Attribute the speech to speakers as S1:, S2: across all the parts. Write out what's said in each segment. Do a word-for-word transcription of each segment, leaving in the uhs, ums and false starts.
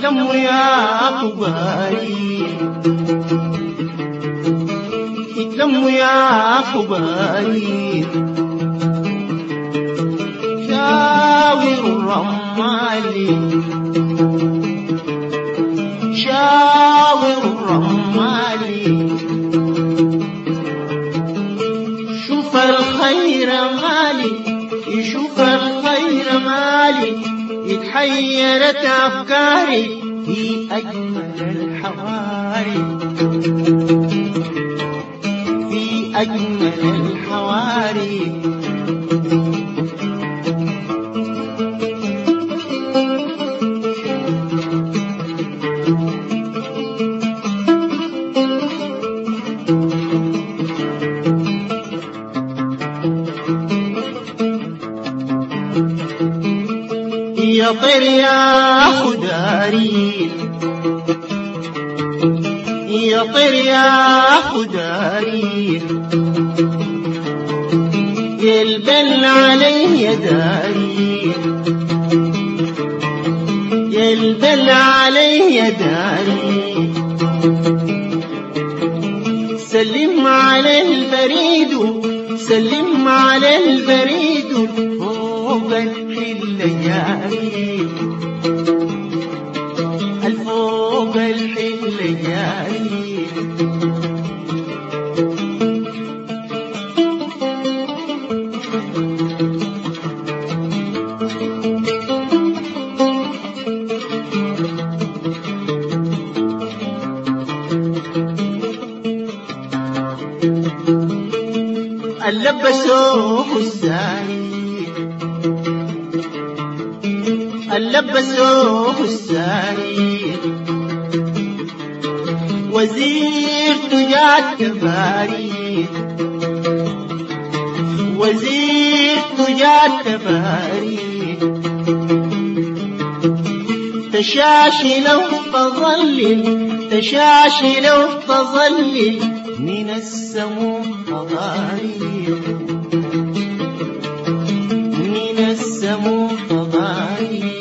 S1: اتلموا يا كباري، اتلموا يا كباري، شاوروا الرمالي، شاوروا الرمالي، شوف الخير مالي، يشوف الخير مالي، اتحيرت أفكاري في أجمل الحواري، في أجمل الحواري. يا طير يا خداري، يا طير يا خداري، يلبل علي داري، يلبل علي داري، سلم على البريد، سلم على البريد فوق الحلياري، الفوق الحلياري. اللبسوه الساري، اللبسوه الساري، وزير تجار تباري، وزير تجار تباري، تشاشي لو تظلل، تشاشي لو تظلل من السموم تضاري، من السموم تضاري.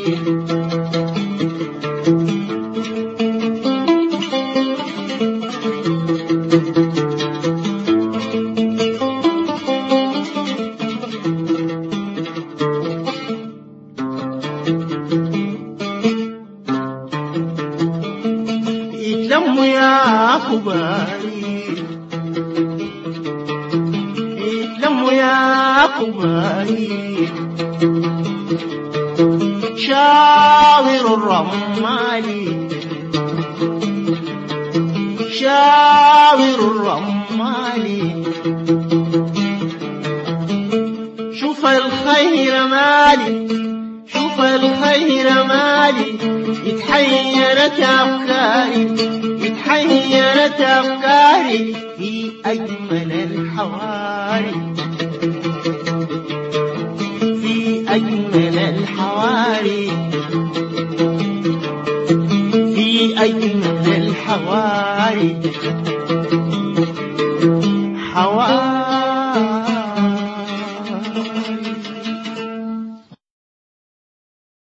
S1: اتلموا يا كباري، اتلموا يا كباري، شاوروا الرمالي، شاوروا الرمالي، شوف الخير مالي، شوف الخير مالي، اتحيرت أفكاري، اتحيرت أفكاري في أجمل الحواري، في أجمل الحواري، في أجمل الحواري، حواري.